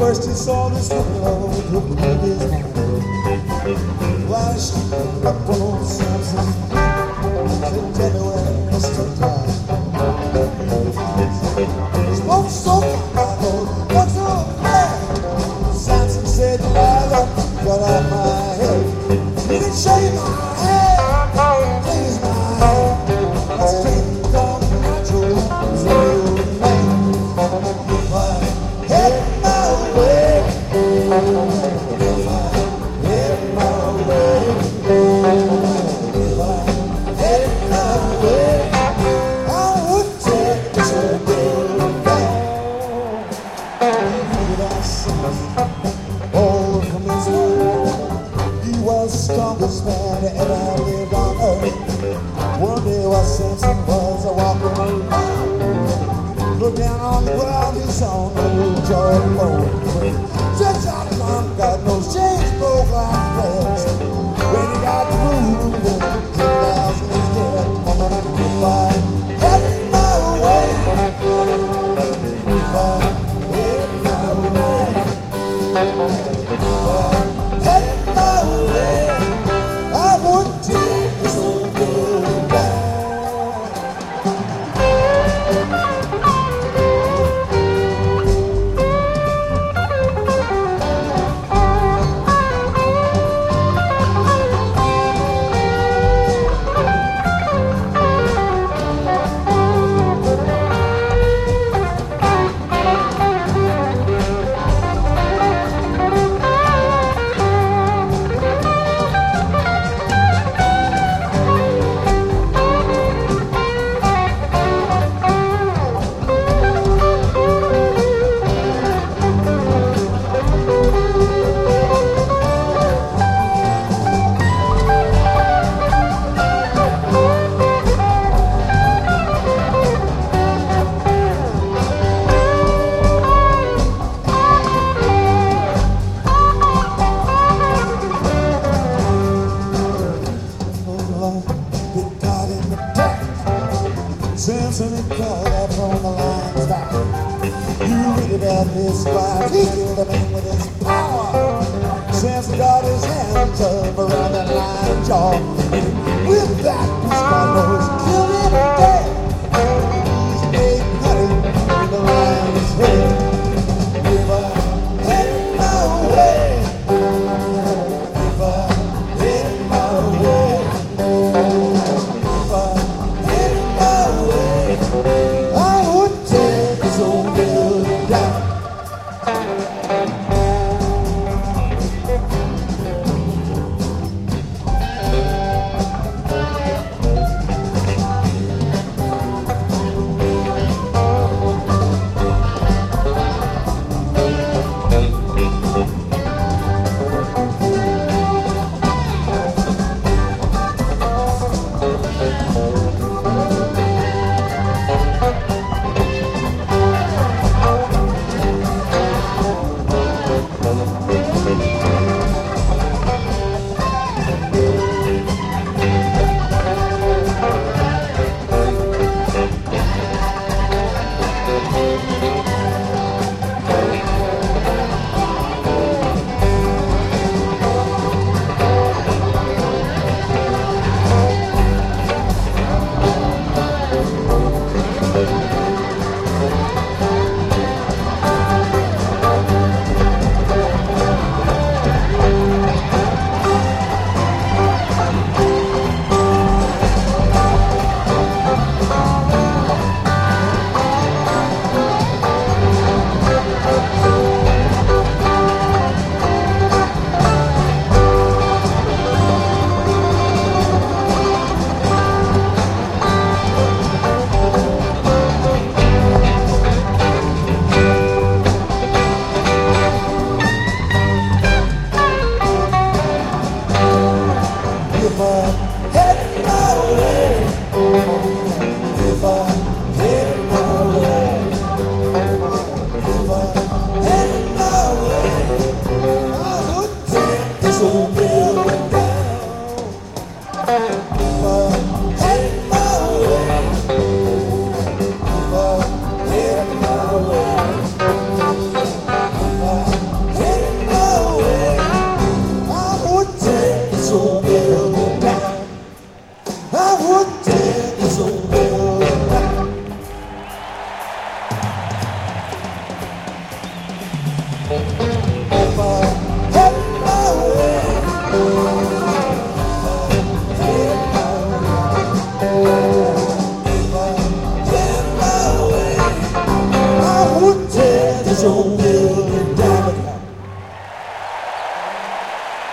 First he saw this girl who played his hand. While she up on Samson, couldn't tell me where it's the time. Spoke so far, what's so bad? Samson said, Delilah, cut off my head. You can shave my head, please my head. Let's take down the natural man. But head my way, if I head my way, if I head my way, I would take this world back. Did I see all from his life? He was the strongest man that ever lived on earth. One day while Samson was walking around, looked down on the ground, he saw no Jordan bone. Stretched out his arm, God knows chains broke like glass. When he got through, the 2,000 is dead. If I had my way, if I had my way, if I had my way, I would take this old girl back. Samson and called up on the line stop. You read about this fight. He killed a man with his power. Samson got his hands up around that lion jaw. With that